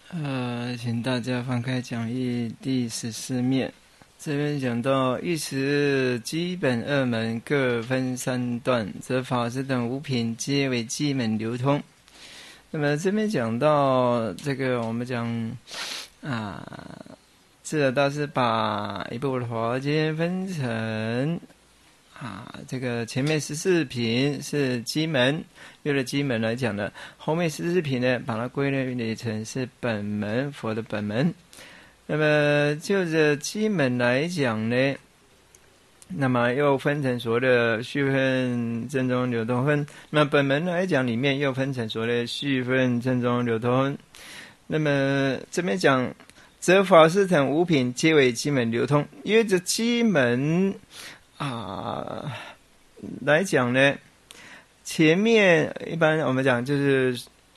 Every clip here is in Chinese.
请大家翻开讲义第14面，这边讲到一时基本二门各分三段，则法师等五品皆为基本流通。那么这边讲到这个，我们讲智者大师把一部华经分成这个前面14品是基门，为了基门来讲呢，后面14品呢，把它归类成是本门，佛的本门。那么就着基门来讲呢，那么又分成所谓的序分、正宗、流通分。那么本门来讲，里面又分成所谓的序分、正宗、流通分。那么这边讲，则法师等五品皆为基门流通，因为这基门来讲呢，前面一般我们讲就是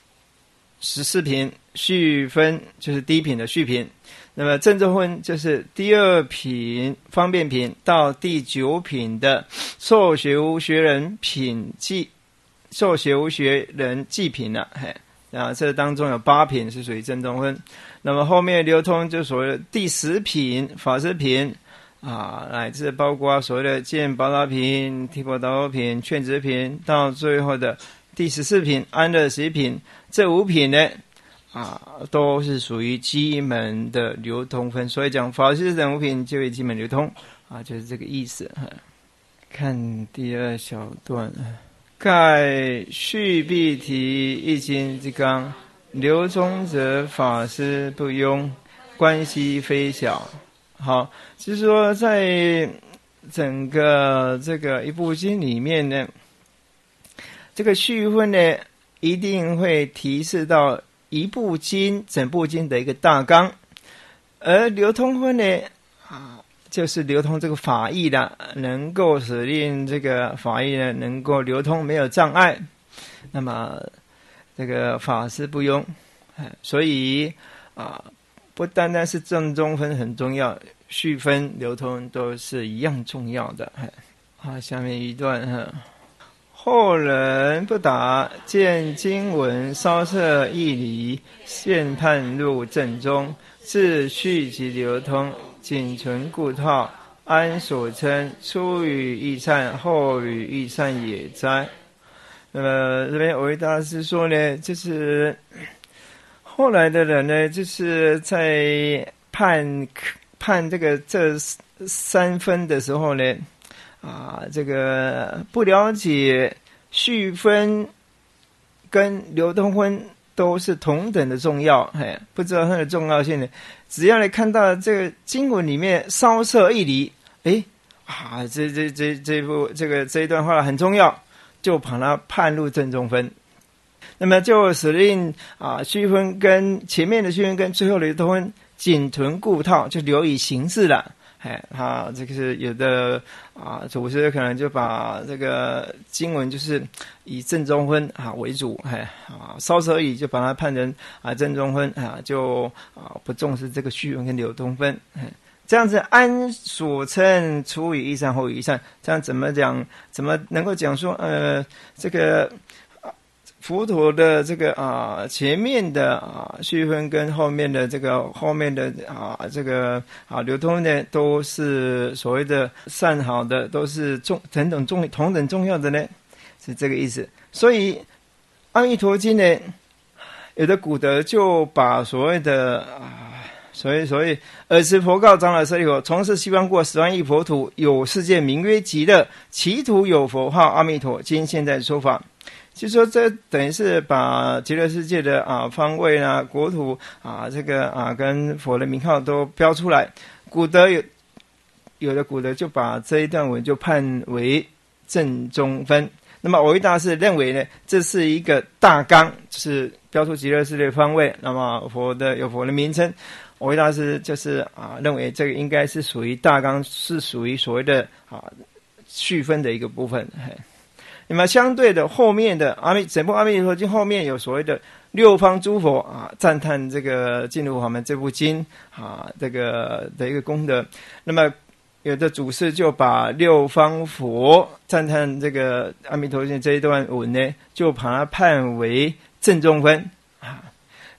14品序分，就是第一品的序品，那么正宗分就是第二品方便品到第9品的受学无学人品记，受学无学人记品了。这当中有8品是属于正宗分，那么后面流通就所谓的第10品法师品乃至包括所谓的见宝塔品、提婆达多品、劝直品，到最后的第14品安乐习品，这5品呢都是属于基门的流通分，所以讲法师等5品就为基门流通就是这个意思。看第2小段，盖续必提一经之纲，流通者法师不庸，关系非小。好，就是说在整个这个一部经里面呢，这个序分呢一定会提示到一部经整部经的一个大纲，而流通分呢就是流通这个法义的，能够使令这个法义呢能够流通没有障碍，那么这个法师不庸，所以不单单是正宗分很重要，序分流通都是一样重要的。下面一段，后人不达，见经文稍涉义理，现判入正宗，自序及流通，仅存故套，安所称初与义善，后与义善也哉？那么这边维大师说呢，就是后来的人呢，就是在判这3分的时候呢，这个不了解序分跟流通分都是同等的重要，不知道它的重要性呢，只要你看到这个经文里面稍涉义理，这一段话很重要，就把它判入正宗分。那么就使令序分跟前面的序分跟最后的流通分仅存故套，就留以形式了。这个是有的祖师可能就把这个经文就是以正宗分为主，稍涉义就把它判成正宗分就不重视这个序分跟流通分。这样子安所称初与义善，后与义善，这样怎么讲？怎么能够讲说这个佛陀的这个前面的序分跟后面的这个流通呢，都是所谓的善好的，都是同等重要的呢，是这个意思。所以阿弥陀经呢，有的古德就把所谓的所以尔时佛告长老舍利弗，从事西方过10万亿佛土，有世界名曰极乐，其土有佛号阿弥陀，今现在说法。就说这等于是把极乐世界的方位国土跟佛的名号都标出来。古德有的古德就把这一段文就判为正宗分。那么藕益大师认为呢，这是一个大纲，就是标出极乐世界的方位，那么有佛的名称。藕益大师就是认为这个应该是属于大纲，是属于所谓的序分的一个部分。那么相对的，后面的整部阿弥陀经后面有所谓的六方诸佛赞叹这个净土法门这部经这个的一个功德。那么有的祖师就把六方佛赞叹这个阿弥陀经这一段文呢，就把它判为正宗分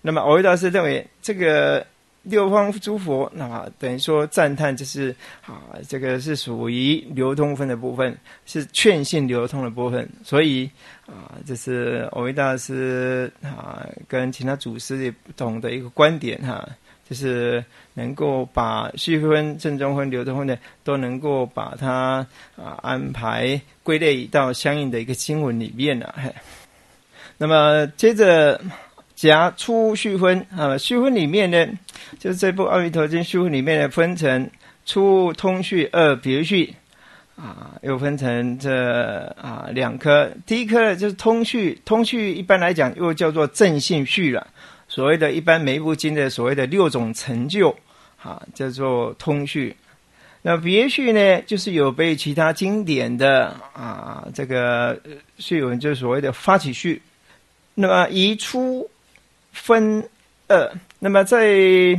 那么藕益大师认为这个六方诸佛，那么等于说赞叹就是这个是属于流通分的部分，是劝信流通的部分，所以这是藕益大师跟其他祖师也不同的一个观点就是能够把续分、正宗分、流通分的都能够把它安排归类到相应的一个经文里面了。那么接着夹出续分续分里面呢，就是这部《阿弥陀经》续分里面呢，分成出通续、二别续又分成这两科。第一科就是通续，通续一般来讲又叫做正信续了。所谓的一般每一部经的所谓的6种成就叫做通续。那别续呢，就是有被其他经典的这个序文，就是所谓的发起序。那么移出分二，那么在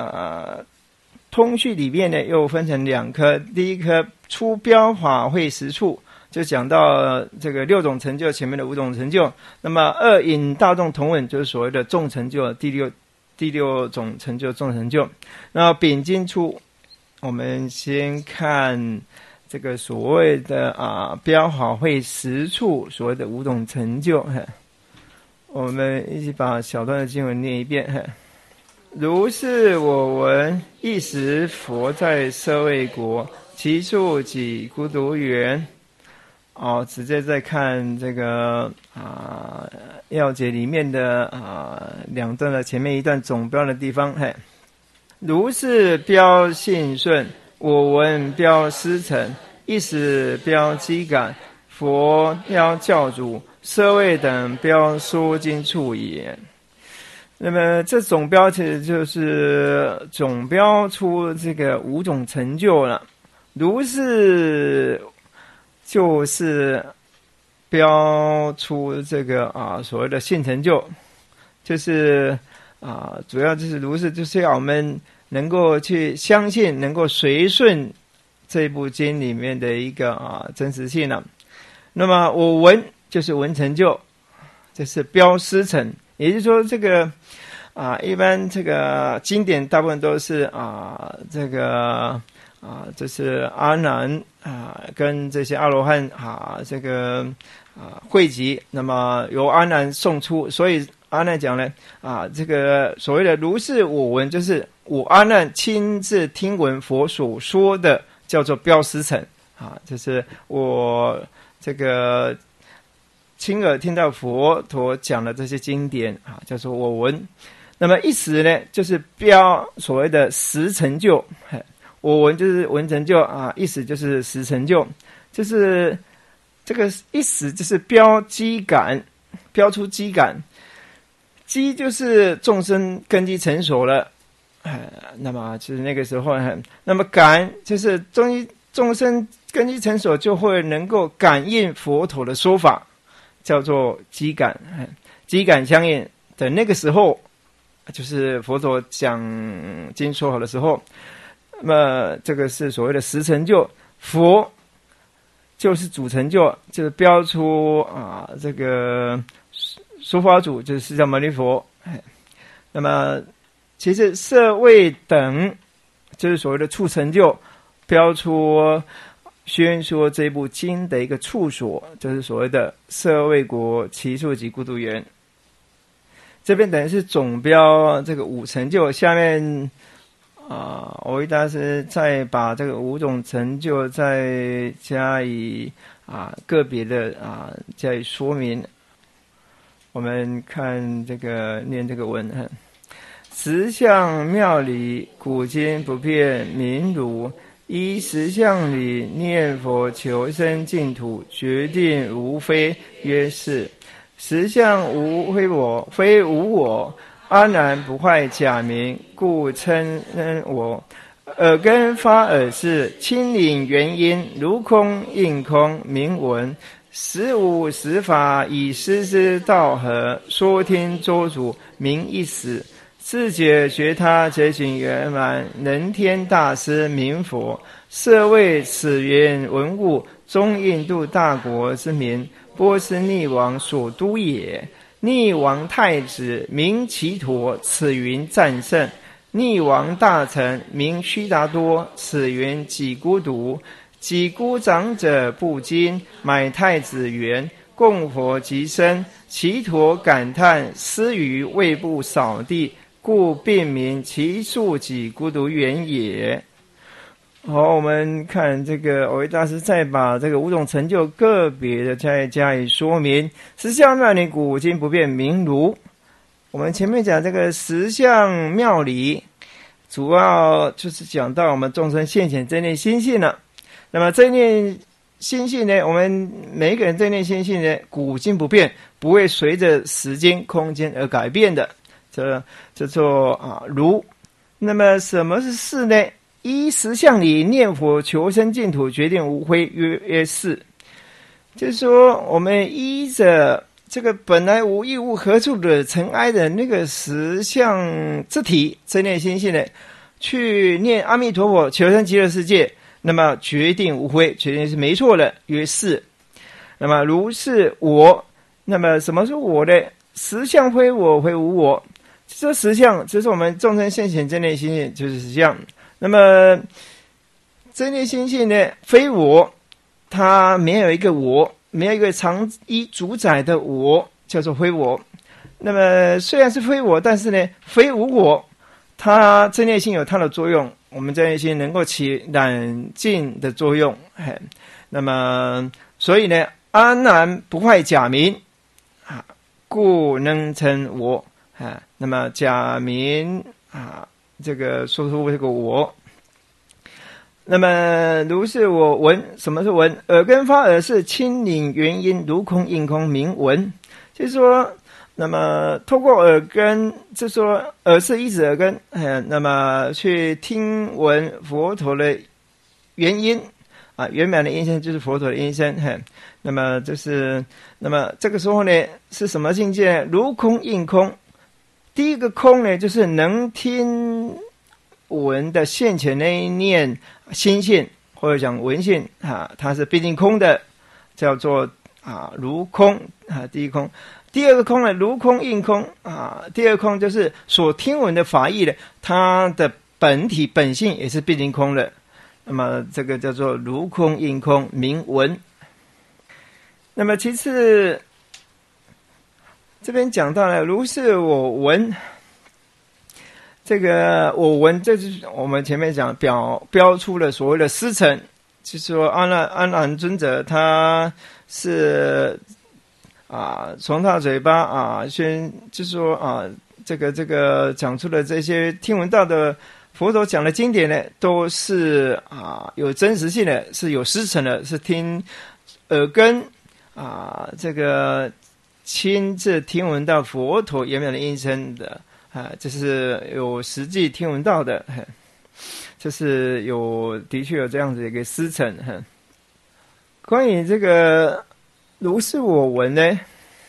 通序里面呢，又分成两科。第一科出标法会实处，就讲到这个6种成就前面的5种成就。那么二引大众同文，就是所谓的众成就，第六种成就众成就。那丙经出，我们先看这个所谓的标法会实处，所谓的5种成就。我们一起把小段的经文念一遍。如是我闻，一时佛在舍卫国，其数几孤独园。直接再看这个要解里面的两段的前面一段总标的地方。如是标信顺，我闻标师承，一时标机感，佛标教主，舍卫等标说经处也。那么这总标其实就是总标出这个5种成就了。如是就是标出这个所谓的信成就，就是主要就是如是，就是要我们能够去相信，能够随顺这部经里面的一个真实性了。那么我闻就是闻成就，这是标师承，也就是说这个一般这个经典大部分都是这个这是阿难跟这些阿罗汉这个汇集，那么由阿难送出，所以阿难讲呢这个所谓的如是我闻，就是我阿难亲自听闻佛所说的，叫做标师承就是我这个亲耳听到佛陀讲的这些经典叫做我闻。那么一时呢，就是标所谓的实成就。我闻就是闻成就一时就是实成就，就是这个一时就是标机感，标出机感。机就是众生根基成熟了，那么就是那个时候，那么感就是众生根基成熟，就会能够感应佛陀的说法，叫做机感。机感相应的那个时候，就是佛陀讲经说好的时候。那么这个是所谓的实成就，佛就是主成就，就是标出这个说法主就是释迦牟尼佛。那么其实舍卫等就是所谓的处成就，标出宣说这部经的一个处所，就是所谓的舍卫国其数及孤独园。这边等于是总标这个5成就，下面藕益大师再把这个5种成就再加以个别的加以说明。我们看这个念这个文十相妙理，古今不变名如，依十相理念佛求生净土，决定无非曰是。十相无非我，非无我，阿难不坏假名，故称我。耳根发耳识，亲领原因，如空应空，名闻。实无实法，以师之道合，说听周主，名一时。自觉觉他，觉醒圆满，能天大师名佛。设为此缘文物，中印度大国之民，波斯匿王所都也。 逆王太子名其陀，此云战胜。逆王大臣名须达多，此云己孤独。己孤长者不惊，买太子元，供佛即生。其陀感叹，思于胃部扫地，故便名其数己孤独元也。好，我们看这个蕅益大师再把这个五种成就个别的再加以说明。十相妙理古今不变名如。我们前面讲这个十相妙理，主要就是讲到我们众生现前这念心性了。那么这念心性呢，我们每一个人这念心性呢，古今不变，不会随着时间空间而改变的，这叫做如。那么什么是事呢？依十相理念佛求生净土，决定无非曰事。就是说我们依着这个本来无一物何处的尘埃的那个十相之体这念心性呢，去念阿弥陀佛求生极乐世界，那么决定无非，决定是没错的，曰是。那么如是我，那么什么是我呢？十相非我，非无我。这十相就是我们众生现前这念心性，就是十相。那么这念心性呢，非我，它没有一个我，没有一个常依主宰的我，叫做非我。那么虽然是非我，但是呢，非无我，它这念心有它的作用，我们这念心能够起染净的作用。那么所以呢，安然不坏假名故能称我。那么假名这个说出这个我。那么如是我闻，什么是闻？耳根发耳是清领原因，如空应空名闻。就是说，那么透过耳根，就说耳是一指耳根，那么去听闻佛陀的原因圆满的音声就是佛陀的音声。那么那么这个时候呢，是什么境界？如空应空。第一个空呢，就是能听闻的现前那一念心性，或者讲闻性它是必定空的，叫做如空第一空。第二个空呢，如空应空第二空就是所听闻的法义呢，它的本体本性也是必定空的。那么这个叫做如空应空名闻。那么其次这边讲到了如是我闻，这个我闻，这就是我们前面讲标出了所谓的师承，就是说阿难尊者他是从他嘴巴就是说这个讲出了这些听闻到的佛陀讲的经典呢，都是有真实性的，是有师承的，是听耳根这个亲自听闻到佛陀圆满的音声的这是有实际听闻到的，这是的确有这样子一个师承。关于这个如是我闻呢，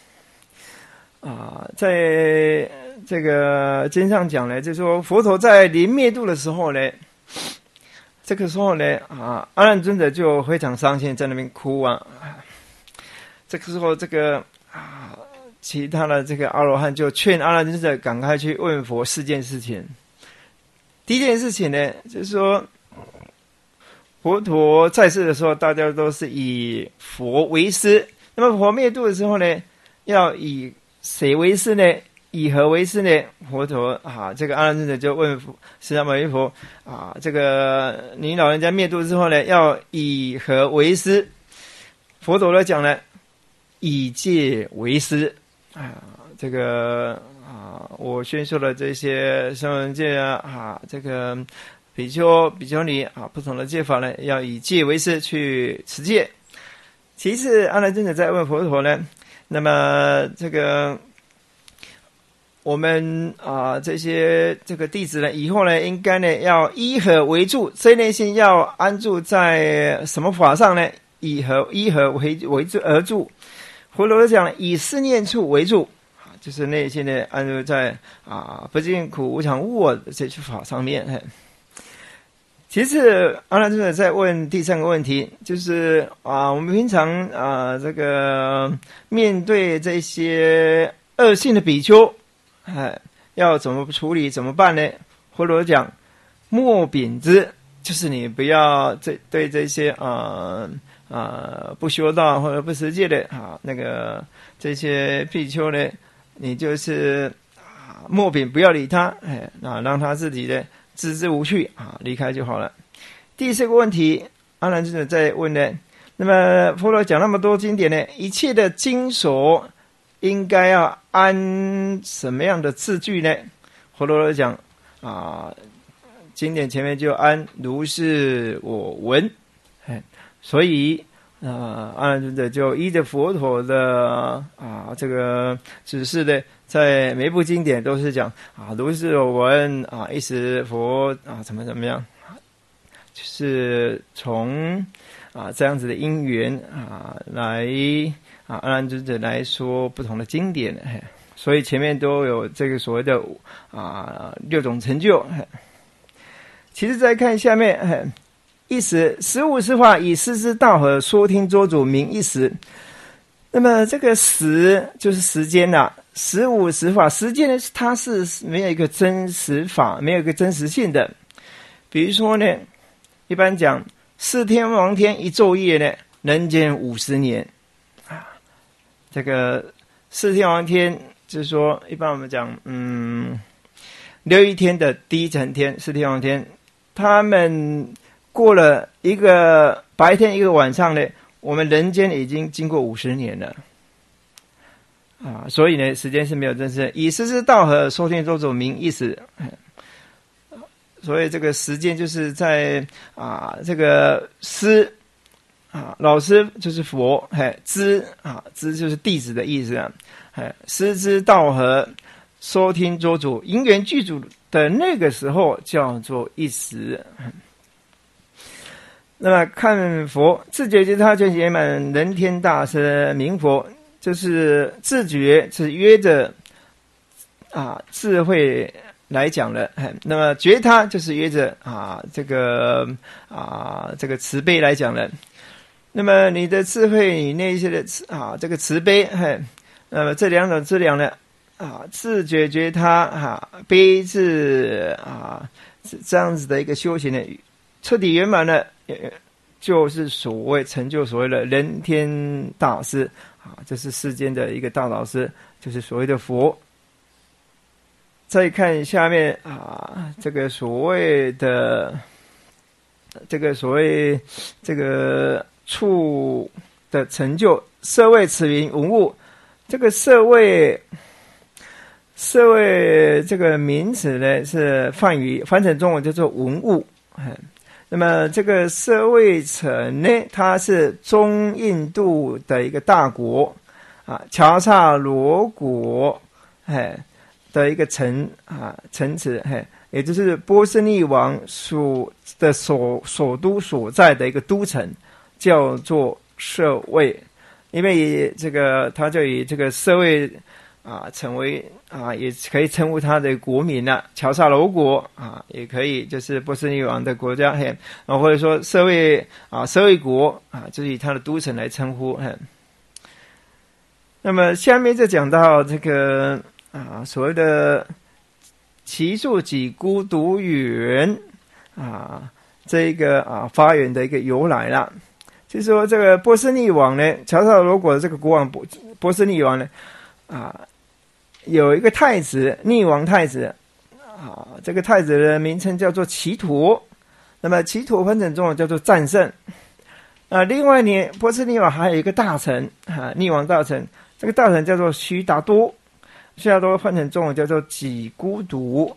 在这个经上讲呢，就是说佛陀在临灭度的时候呢，这个时候呢阿难尊者就非常伤心，在那边哭这个时候其他的这个阿罗汉就劝阿难尊者赶快去问佛4件事情。第一件事情呢，就是说佛陀在世的时候，大家都是以佛为师，那么佛灭度的时候呢，要以谁为师呢？以何为师呢？佛陀这个阿难尊者就问释迦牟尼佛这个你老人家灭度之后呢，要以何为师？佛陀来讲呢，以戒为师这个我宣说的这些声闻戒这个比丘比丘尼不同的戒法呢，要以戒为师去持戒。其次阿难尊者在问佛陀呢，那么这个我们这些这个弟子呢，以后呢应该呢要依何为住？这内心要安住在什么法上呢？依何为住而住？佛陀讲以四念处为住，就是内心呢安住在不净苦无常无我这些法上面。其次阿难尊者在问第3个问题，就是我们平常这个面对这些恶性的比丘，要怎么处理？怎么办呢？佛陀讲，莫秉之，就是你不要对这些不修道或者不持戒的这些比丘呢，你就是莫秉，不要理他，让他自己的自知无趣离开就好了。第四个问题，阿难尊者在问呢，那么佛陀讲那么多经典呢，一切的经所应该要安什么样的字句呢？佛陀讲经典前面就安如是我闻，所以阿难尊者就依着佛陀的这个指示的，在每一部经典都是讲如是我闻一时佛怎么样，就是从这样子的因缘来阿难尊者来说不同的经典，所以前面都有这个所谓的6种成就。其实再看下面，一时15时法以师之道合，说听周主名一时。那么这个时就是时间15时法，时间呢它是没有一个真实法，没有一个真实性的。比如说呢，一般讲4天王天一昼夜呢，人间50年这个4天王天就是说，一般我们讲6一天的第一层天4天王天，他们过了一个白天一个晚上呢，我们人间已经经过50年了所以呢时间是没有真实。以师之道合，说听周主名一时。所以这个时间就是在这个师老师就是佛，知就是弟子的意思师之道合，说听周主，因缘具足的那个时候叫做一时。那么看佛自觉觉他全圆满人天大师名佛，就是自觉是约着智慧来讲了，那么觉他就是约着这个慈悲来讲了。那么你的智慧，你那些的这个慈悲，那么这两种资粮呢自觉觉他悲智这样子的一个修行呢，彻底圆满了，就是所谓成就所谓的人天大师这是世间的一个大导师，就是所谓的佛。再看下面这个所谓这个处的成就，舍卫此名文物。这个舍卫这个名词呢是梵语，翻成中文叫做文物。那么这个舍卫城呢，它是中印度的一个大国乔萨罗国的一个城池，也就是波斯匿王所都所在的一个都城，叫做舍卫。因为这个他就以这个舍卫成为也可以称呼他的国民乔萨罗国也可以就是波斯匿王的国家或者说舍卫国就是以他的都城来称呼那么下面就讲到这个所谓的祇树给孤独园这个发源的一个由来了。就是说这个波斯匿王呢，乔萨罗国的这个国王波斯匿王呢有一个太子，匿王太子这个太子的名称叫做祇陀。那么祇陀分成中文叫做战胜另外呢，波斯匿王还有一个大臣匿王大臣，这个大臣叫做须达多，须达多分成中文叫做给孤独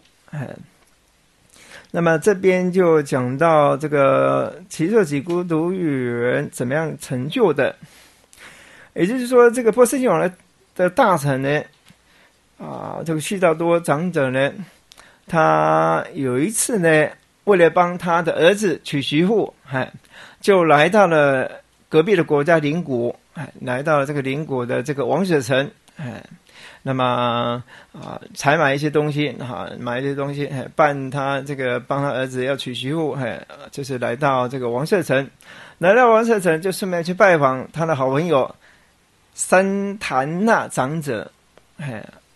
那么这边就讲到这个祇树给孤独园怎么样成就的，也就是说这个波斯匿王的大臣呢这个须达多长者呢，他有一次呢，为了帮他的儿子娶媳妇就来到了隔壁的国家邻国来到了这个邻国的这个王舍城那么采买一些东西买一些东西帮他儿子要娶媳妇就是来到这个王舍城。来到王舍城就顺便去拜访他的好朋友三坛那长者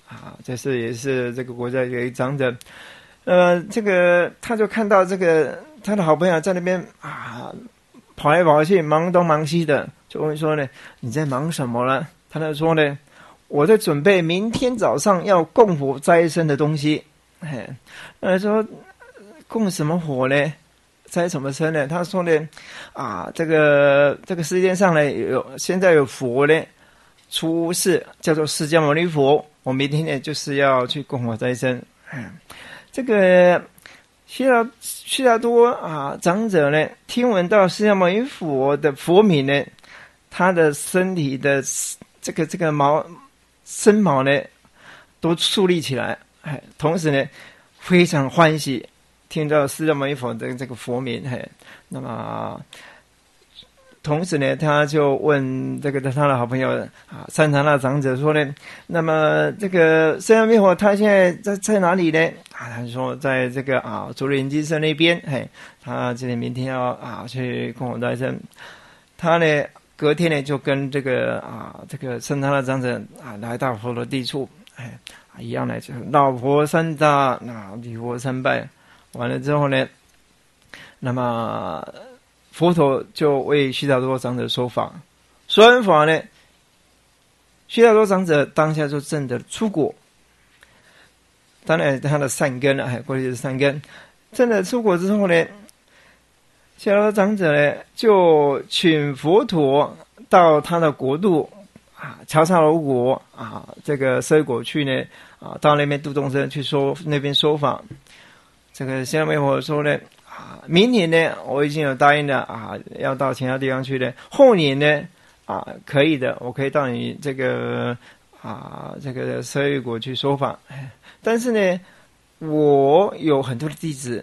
这是也是这个国家有一长者，这个他就看到这个他的好朋友在那边跑来跑去，忙东忙西的，就问说呢，你在忙什么呢？他就说呢，我在准备明天早上要供火斋生的东西。说供什么火呢？斋什么生呢？他说呢，这个世界上呢现在有佛呢出世，叫做释迦牟尼佛。我明天呢就是要去供火斋生。这个悉达多长者呢，听闻到释迦牟尼佛的佛名呢，他的身体的这个身毛呢都竖立起来，同时呢非常欢喜听到释迦牟尼佛的这个佛名。那么同时呢，他就问他的好朋友善长那长者说呢，那么这个释迦牟尼佛他现在在哪里呢？他说在这个竹林精舍那边。他今天明天要去供火斋生。他呢隔天呢就跟这个善长那长者来到佛的地处，一样呢就绕佛三匝，礼佛三拜，完了之后呢，那么佛陀就为悉达多长者说法，说完法呢，悉达多长者当下就证得出果。当然他的善根过去的善根证得出果之后呢，悉达多长者呢就请佛陀到他的国度乔萨罗国这个舍国去呢到那边度众生去那边说法。这个释迦牟尼佛说呢，明年呢我已经有答应了要到其他地方去的，后年呢可以的，我可以到你这个舍卫国去说法。但是呢我有很多的弟子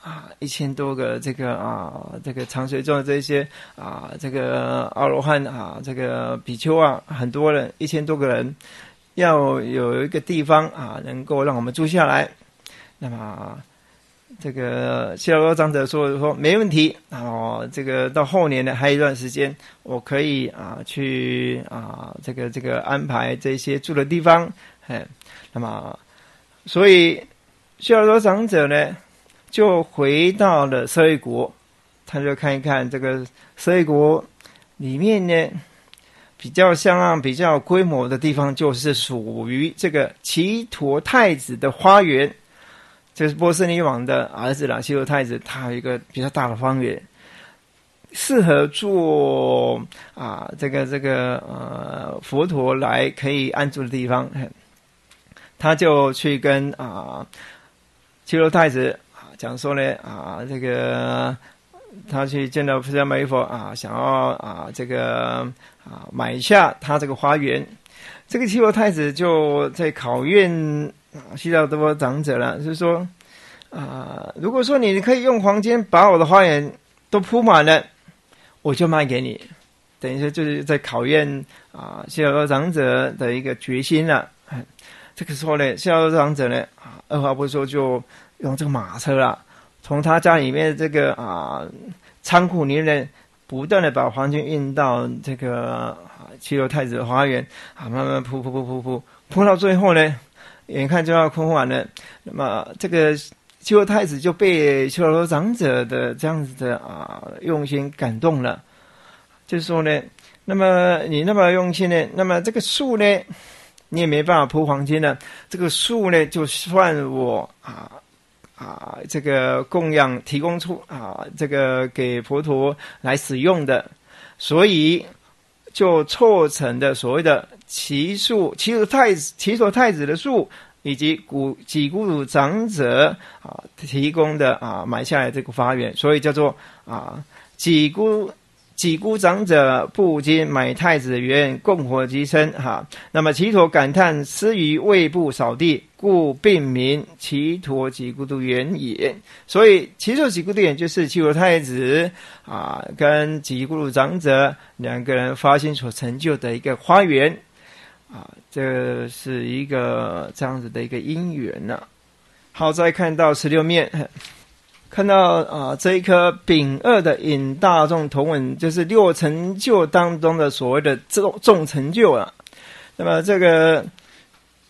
1000多个这个长随众的这些这个阿罗汉这个比丘很多人1000多个人，要有一个地方能够让我们住下来。那么这个悉达多长者说没问题，这个到后年呢还有一段时间，我可以去这个安排这些住的地方。那么所以悉达多长者呢就回到了舍卫国，他就看一看这个舍卫国里面呢比较比较规模的地方，就是属于这个祇陀太子的花园。这是波斯匿王的儿子祇陀太子，他有一个比较大的花园，适合做这个佛陀来可以安住的地方。他就去跟祇陀太子讲说呢这个他去见到释迦牟尼佛想要这个买下他这个花园。这个祇陀太子就在考验悉达多长者了，就是说如果说你可以用黄金把我的花园都铺满了，我就卖给你。等于说就是在考验悉达多长者的一个决心了。这个时候呢，悉达多长者呢二话不说就用这个马车从他家里面这个仓库里面不断的把黄金运到这个祇陀太子的花园慢慢铺到最后呢，眼看就要铺完了。那么这个祇陀太子就被悉达多长者的这样子的用心感动了，就是说呢，那么你那么用心呢，那么这个树呢你也没办法铺黄金了，这个树呢就算我这个供养提供出这个给佛陀来使用的，所以就凑成的所谓的祇陀太子的树，以及几孤独长者提供的买下来这个花园，所以叫做几孤长者布金买太子园，供火即生那么祇陀感叹施于未布扫地，故并名祇陀几孤独园也。所以祇陀几孤独园就是祇陀太子跟几孤独长者两个人发心所成就的一个花园这是一个这样子的一个因缘了。好，再看到16面。看到这一颗丙二的引大众同文，就是6成就当中的所谓的众成就了。那么这个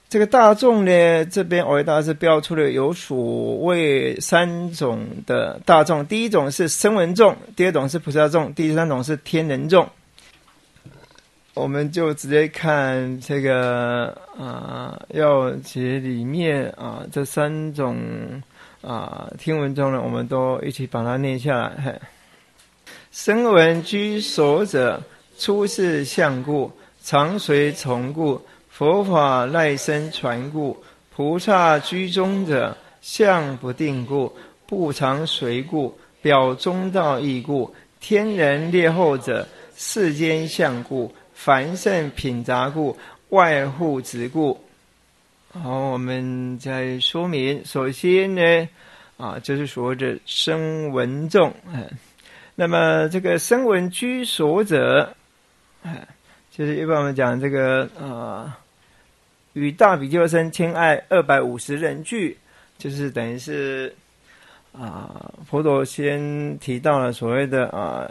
这个大众呢，这边藕益大师标出了有所谓三种的大众，第一种是声闻众，第二种是菩萨众，第三种是天人众。我们就直接看这个要解里面这三种听闻中呢，我们都一起把它念下来。声闻居所者，出世相故，常随从故，佛法赖生传故；菩萨居中者，相不定故，不常随故，表中道义故；天人列后者，世间相故，凡圣品杂故，外护执故。好，我们再说明。首先呢，就是所谓的声闻众。那么这个声闻居所者，就是一般我们讲这个与大比丘僧亲爱250人俱，就是等于是佛陀先提到了所谓的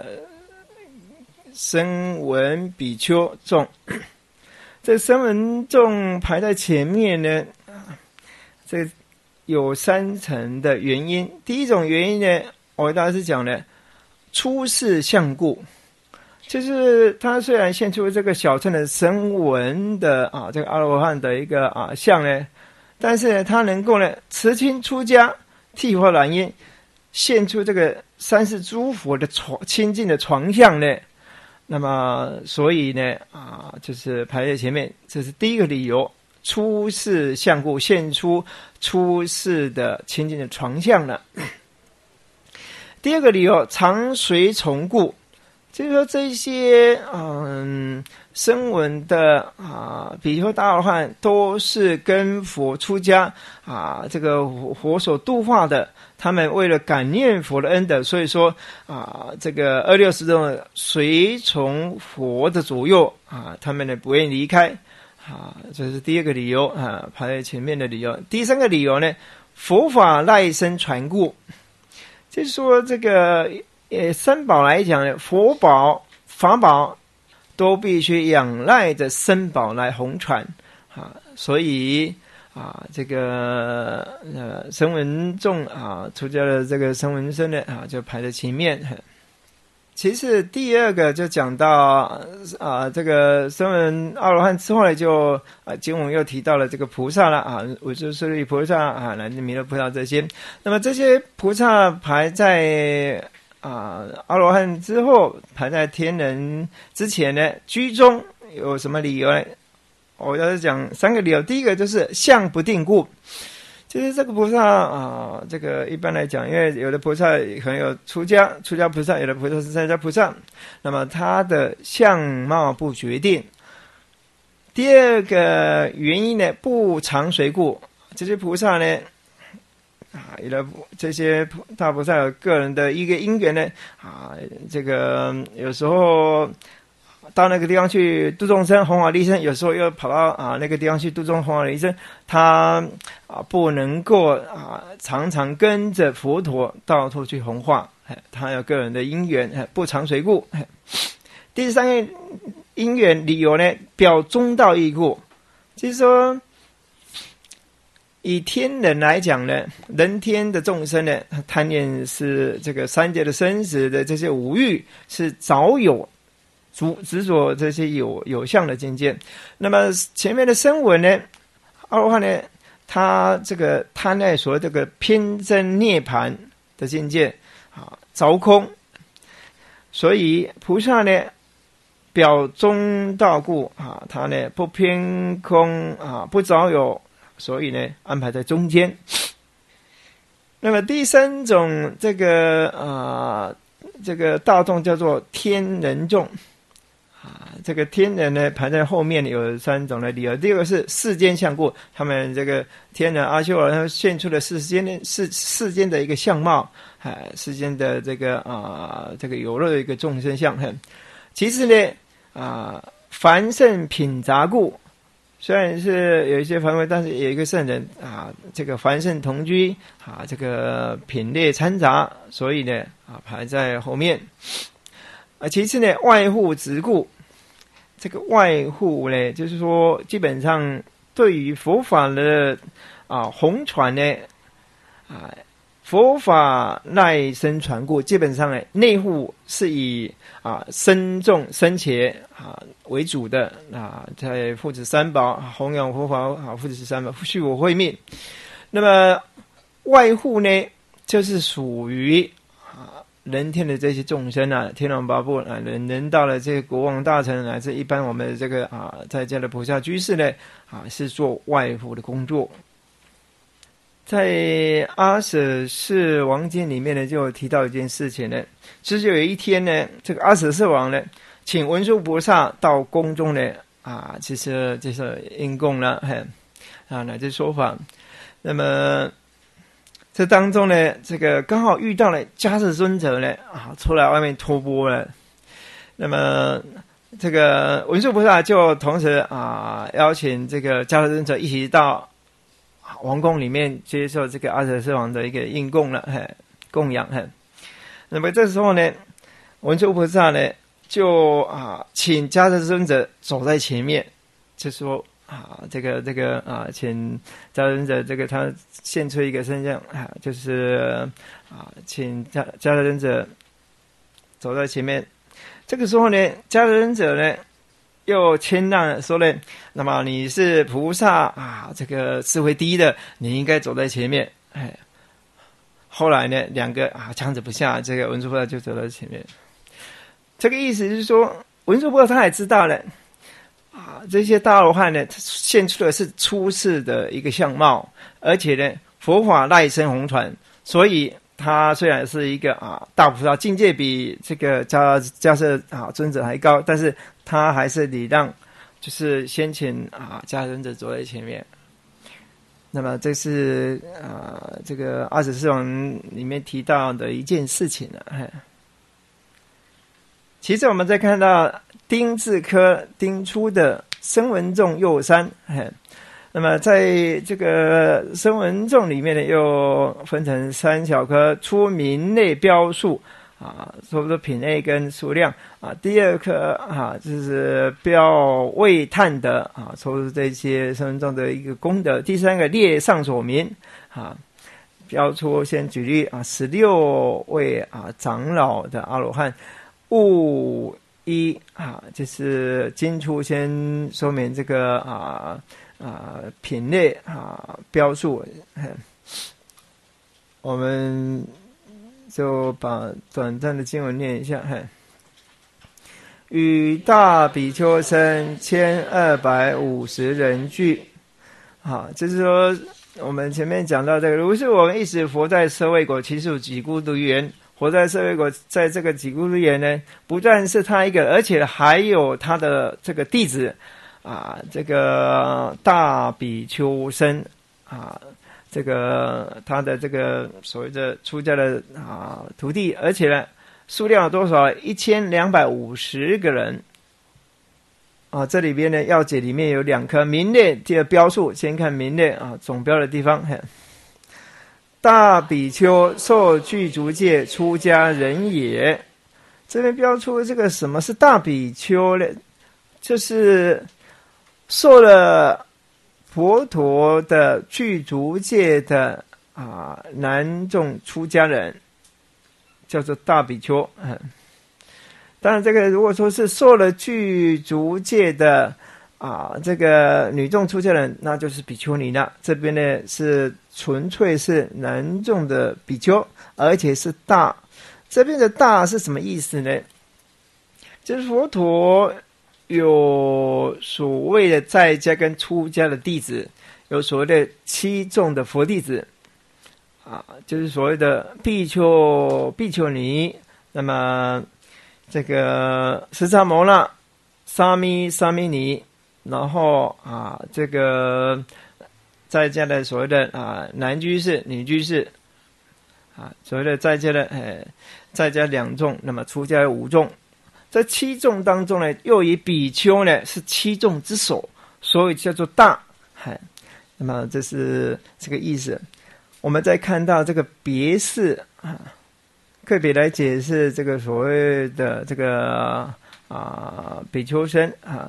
声闻比丘众。这声闻众排在前面呢，这有3层的原因。第一种原因呢，藕益大师讲的出世相故，就是他虽然现出这个小乘的声闻的这个阿罗汉的一个相呢，但是呢，他能够呢持亲出家，剃发染衣，现出这个三世诸佛的亲近的床相呢。那么所以呢就是排在前面，这是第一个理由，出世相故，现出出世的亲近的床相了。第二个理由，常随从故，就是说这些声闻的比丘大罗汉都是跟佛出家这个佛所度化的，他们为了感念佛的恩德，所以说这个260众随从佛的左右他们呢不愿意离开这是第二个理由排在前面的理由。第三个理由呢，佛法赖生传故，就是说这个三宝来讲呢，佛宝法宝都必须仰赖着僧宝来弘传所以这个声闻众出家的这个声闻僧呢就排在前面。其次第二个就讲到这个声闻阿罗汉之后呢，就经文又提到了这个菩萨了无著舍利菩萨乃至弥勒菩萨这些。那么这些菩萨排在阿罗汉之后，排在天人之前呢，居中有什么理由呢？我要讲3个理由。第一个就是相不定故，就是这个菩萨这个一般来讲，因为有的菩萨可能有出家菩萨，有的菩萨是在家菩萨，那么他的相貌不决定。第二个原因呢，不常随故，这些菩萨呢有的这些大菩萨有个人的一个因缘呢这个有时候到那个地方去度众生弘法利生，有时候又跑到那个地方去度众弘法利生，他不能够常常跟着佛陀到处去弘化，他有个人的因缘不常随故。第三个因缘理由呢，表中道义故，就是说以天人来讲呢，人天的众生呢，贪念是这个三界的生死的这些五欲，是早有执着这些有相的境界。那么前面的声闻呢，阿罗汉呢，他这个贪爱所谓这个偏真涅槃的境界着空，所以菩萨呢表中道故他呢不偏空不着有，所以呢安排在中间。那么第三种这个大众叫做天人众这个天人呢排在后面，有3种的理由。第二个是世间相故，他们这个天人阿修罗现出了世间的一个相貌世间的这个有漏的一个众生相。其次呢凡圣品杂故，虽然是有一些凡夫，但是有一个圣人这个凡圣同居这个品类掺杂，所以呢排在后面。其次呢外护执故，这个外护呢就是说基本上对于佛法的弘传呢佛法赖生传过，基本上呢内护是以僧众僧伽为主的在父子三宝弘扬佛法父子三宝续我慧命。那么外护呢，就是属于人天的这些众生天龙八部人道的这个国王大臣乃至一般我们的这个在家的菩萨居士呢是做外护的工作。在阿舍世王经里面呢，就有提到一件事情呢，就是有一天呢，这个阿舍世王呢，请文殊菩萨到宫中呢其实就是应供了乃至说法。那么这当中呢，这个刚好遇到了迦叶尊者呢出来外面托钵了。那么这个文殊菩萨就同时邀请这个迦叶尊者一起到王宫里面接受这个阿舍世王的一个应供了供养。那么这时候呢，文殊菩萨呢就请迦叶尊者走在前面，就说请迦叶尊者这个他现出一个身相就是请迦叶尊者走在前面。这个时候呢，迦叶尊者呢又谦让说呢，那么你是菩萨这个智慧第一的，你应该走在前面。后来呢，两个僵持不下，这个文殊菩萨就走在前面。这个意思是说，文殊菩萨他也知道了这些大罗汉呢现出的是出世的一个相貌，而且呢佛法赖生弘传，所以他虽然是一个大菩萨，境界比这个迦叶尊者还高，但是他还是礼让，就是先请迦叶尊者走在前面。那么这是这个阿舍世王里面提到的一件事情了。其实我们再看到丁字科丁出的声闻众又三，那么在这个声闻众里面呢，又分成三小科，出名类标数差不多品类跟数量第二科就是标位探的说这些声闻众的一个功德。第三个列上所名标出，先举例16位长老的阿罗汉。物一就是经出先说明这个品类标数。我们就把短暂的经文念一下。与大比丘僧1250人聚。就是说我们前面讲到这个，如是我们一时佛在舍卫国其数几孤独园。活在舍卫国，在这个几孤独园呢，不但是他一个，而且还有他的这个弟子这个大比丘僧这个他的这个所谓的出家的徒弟，而且呢数量有多少？1250个人这里边呢要解里面有两颗名列，第二标数，先看名列总标的地方。大比丘受具足戒出家人也。这边标出这个什么是大比丘呢？就是受了佛陀的具足戒的男众出家人，叫做大比丘。当然这个如果说是受了具足戒的这个女众出家人，那就是比丘尼了。这边呢是纯粹是男众的比丘，而且是大。这边的大是什么意思呢？就是佛陀有所谓的在家跟出家的弟子，有所谓的七众的佛弟子就是所谓的比丘、比丘尼，那么这个释迦牟那、沙弥、沙弥尼，然后这个在家的所谓的男居士、女居士所谓的在家的在家两众，那么出家5众。在7众当中呢，又以比丘呢是7众之首，所以叫做大。那么这是这个意思。我们再看到这个别释个别来解释这个所谓的这个比丘僧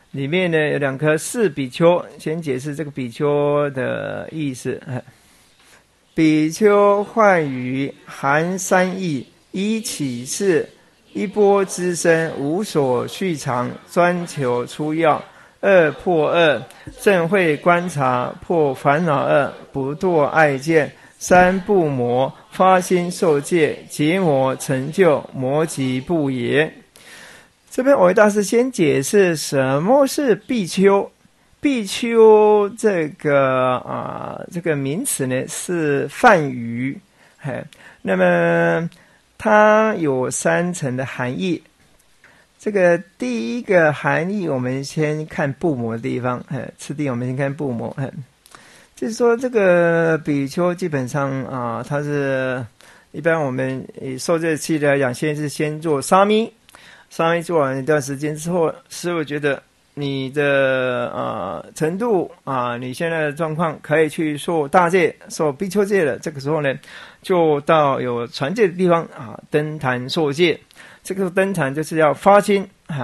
里面呢有2棵4比丘，先解释这个比丘的意思。比丘唤语含3义：一起事，一钵之身，无所续藏，专求出要；二破恶，正会观察，破烦恼恶，不堕爱见；三不魔，发心受戒，结魔成就，魔即不也。这边藕益大师先解释什么是比丘。比丘这个名词呢是梵语，那么它有3层的含义。这个第一个含义，我们先看不魔的地方，次第我们先看不魔，就是说这个比丘基本上它是一般我们以受戒期来讲，先做沙弥做完一段时间之后，师父觉得你的程度你现在的状况可以去受大戒、受比丘戒了。这个时候呢，就到有传戒的地方登坛受戒。这个登坛就是要发心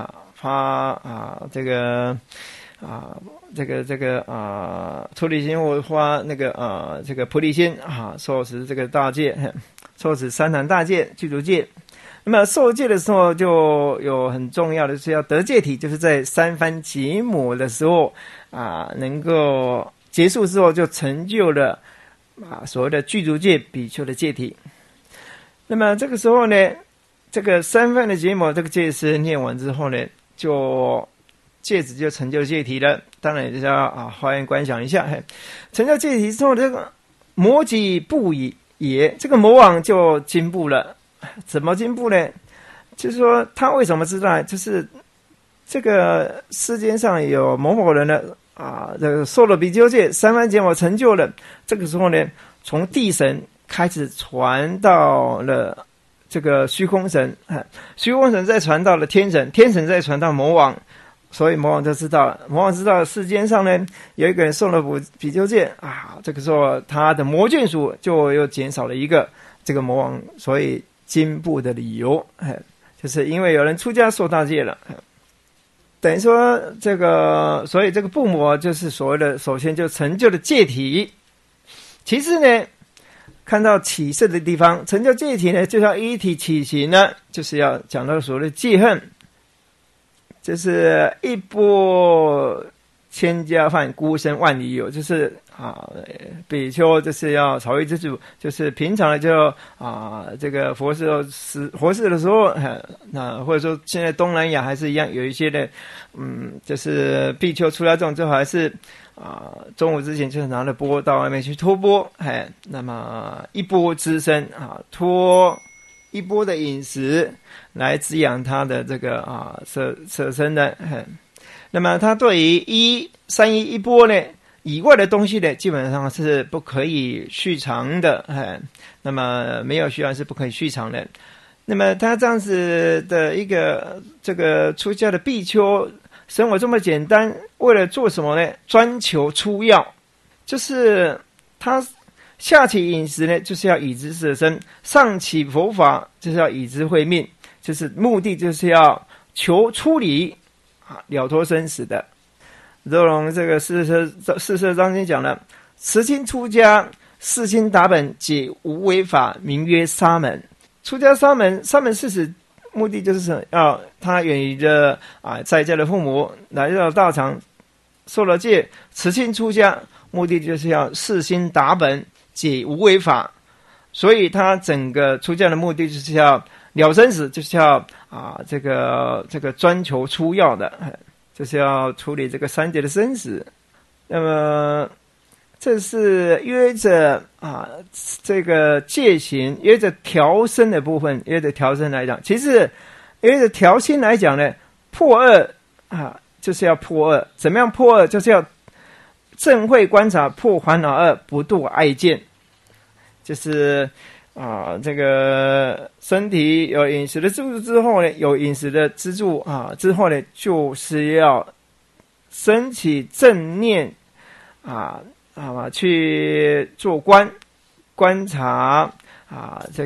出离心，或发这个菩提心受持这个大戒，受持3坛大戒、具足戒。那么受戒的时候就有很重要的是要得戒体，就是在3番结魔的时候能够结束之后就成就了所谓的具足戒比丘的戒体。那么这个时候呢，这个3番的结魔这个戒师念完之后呢，就戒指就成就戒体了。当然也就是要花言观想一下，成就戒体之后，这个魔即不也，这个魔王就进步了。怎么进步呢？就是说他为什么知道？就是这个世间上有某某人呢这个受了比丘戒3番结魔成就了。这个时候呢，从地神开始传到了这个虚空神，虚空神再传到了天神，天神再传到魔王。所以魔王就知道了，魔王知道世间上呢有一个人受了比丘戒这个时候他的魔眷属就又减少了一个，这个魔王所以进步的理由就是因为有人出家受大戒了，等于说这个，所以这个不魔就是所谓的首先就成就了戒体。其次呢，看到起色的地方，成就戒体呢，就要依体起行呢，就是要讲到所谓的戒恨，就是一波千家饭，孤身万里游，就是比丘就是要草喻之主，就是平常的就这个活世的时候，那或者说现在东南亚还是一样，有一些的就是比丘出家众之后还是中午之前就是拿着钵到外面去托钵，那么一钵之身托一钵的饮食来滋养他的这个舍身的。那么他对于3衣一钵呢以外的东西呢，基本上是不可以续藏的，那么没有续藏是不可以续藏的。那么他这样子的一个这个出家的比丘生活这么简单，为了做什么呢？专求出要，就是他下起饮食呢，就是要以之舍身；上起佛法，就是要以之会命，就是目的就是要求出离了脱生死的。如同这个四摄章经讲了，持心出家，四心达本，解无为法，名曰沙门。出家沙门事实目的就是要他远离着在家的父母，来到道场受了戒，持心出家，目的就是要四心达本，解无为法。所以他整个出家的目的就是要了生死，就是要这个专求出要的，就是要处理这个3界的生死。那么这是约着这个戒行，约着调身的部分，约着调身来讲，其实约着调心来讲呢，破恶就是要破恶。怎么样破恶？就是要正会观察，破烦恼恶，不堕爱见。就是这个身体有饮食的支柱之后呢，有饮食的支柱之后呢，就是要升起正念去做观察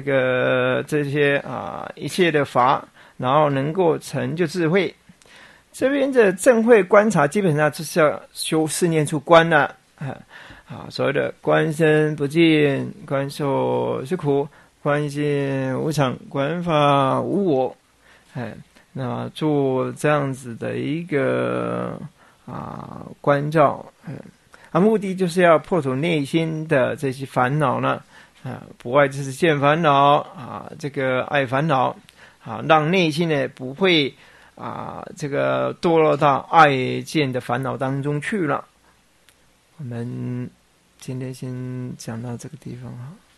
这些一切的法，然后能够成就智慧。 这边的正慧观察基本上就是要修四念处观了所谓的观身不净，观受是苦，观心无常，观法无我，那做这样子的一个关照，目的就是要破除内心的这些烦恼呢，不外就是见烦恼这个爱烦恼让内心呢不会这个堕落到爱见的烦恼当中去了。我们今天先讲到这个地方